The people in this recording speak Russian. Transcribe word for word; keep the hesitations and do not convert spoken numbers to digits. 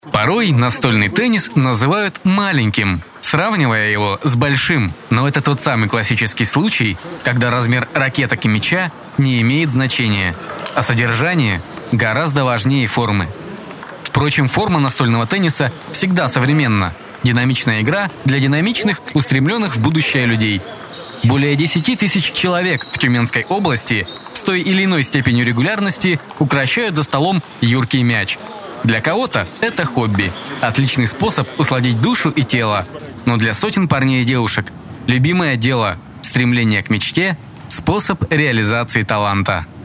Порой настольный теннис называют маленьким, сравнивая его с большим. Но это тот самый классический случай, когда размер ракеток и мяча не имеет значения, а содержание гораздо важнее формы. Впрочем, форма настольного тенниса всегда современна. Динамичная игра для динамичных, устремленных в будущее людей. Более десяти тысяч человек в Тюменской области с той или иной степенью регулярности украшают за столом юркий мяч. Для кого-то это хобби, отличный способ усладить душу и тело. Но для сотен парней и девушек любимое дело, стремление к мечте – способ реализации таланта.